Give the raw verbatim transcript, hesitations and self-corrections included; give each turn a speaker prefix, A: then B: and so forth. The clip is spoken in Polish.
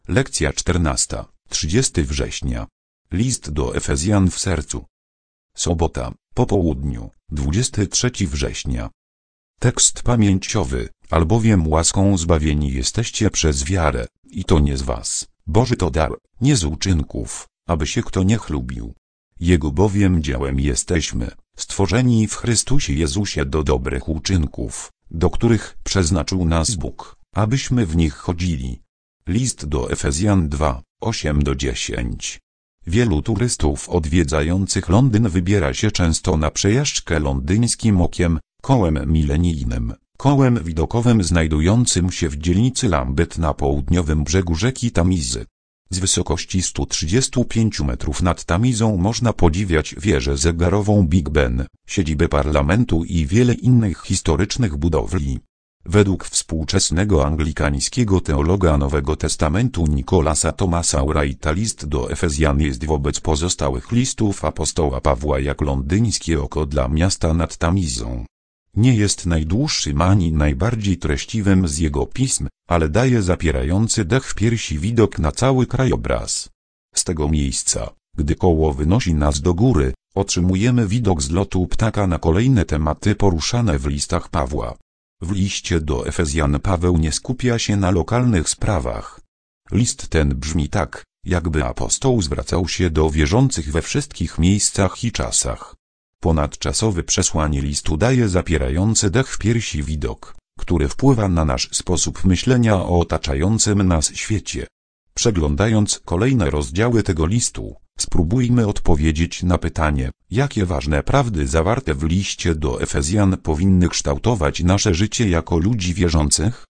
A: Lekcja czternasta. trzydziestego września. List do Efezjan w sercu. Sobota, po południu, dwudziestego trzeciego września. Tekst pamięciowy, albowiem łaską zbawieni jesteście przez wiarę, i to nie z was, Boży to dar, nie z uczynków, aby się kto nie chlubił. Jego bowiem dziełem jesteśmy, stworzeni w Chrystusie Jezusie do dobrych uczynków, do których przeznaczył nas Bóg, abyśmy w nich chodzili. List do Efezjan dwa, osiem do dziesięciu. Wielu turystów odwiedzających Londyn wybiera się często na przejażdżkę londyńskim okiem, kołem milenijnym, kołem widokowym znajdującym się w dzielnicy Lambeth na południowym brzegu rzeki Tamizy. Z wysokości stu trzydziestu pięciu metrów nad Tamizą można podziwiać wieżę zegarową Big Ben, siedzibę parlamentu i wiele innych historycznych budowli. Według współczesnego anglikańskiego teologa Nowego Testamentu Nicolasa Thomasa Wrighta list do Efezjan jest wobec pozostałych listów apostoła Pawła jak londyńskie oko dla miasta nad Tamizą. Nie jest najdłuższym ani najbardziej treściwym z jego pism, ale daje zapierający dech w piersi widok na cały krajobraz. Z tego miejsca, gdy koło wynosi nas do góry, otrzymujemy widok z lotu ptaka na kolejne tematy poruszane w listach Pawła. W liście do Efezjan Paweł nie skupia się na lokalnych sprawach. List ten brzmi tak, jakby apostoł zwracał się do wierzących we wszystkich miejscach i czasach. Ponadczasowe przesłanie listu daje zapierający dech w piersi widok, który wpływa na nasz sposób myślenia o otaczającym nas świecie. Przeglądając kolejne rozdziały tego listu, spróbujmy odpowiedzieć na pytanie, jakie ważne prawdy zawarte w liście do Efezjan powinny kształtować nasze życie jako ludzi wierzących?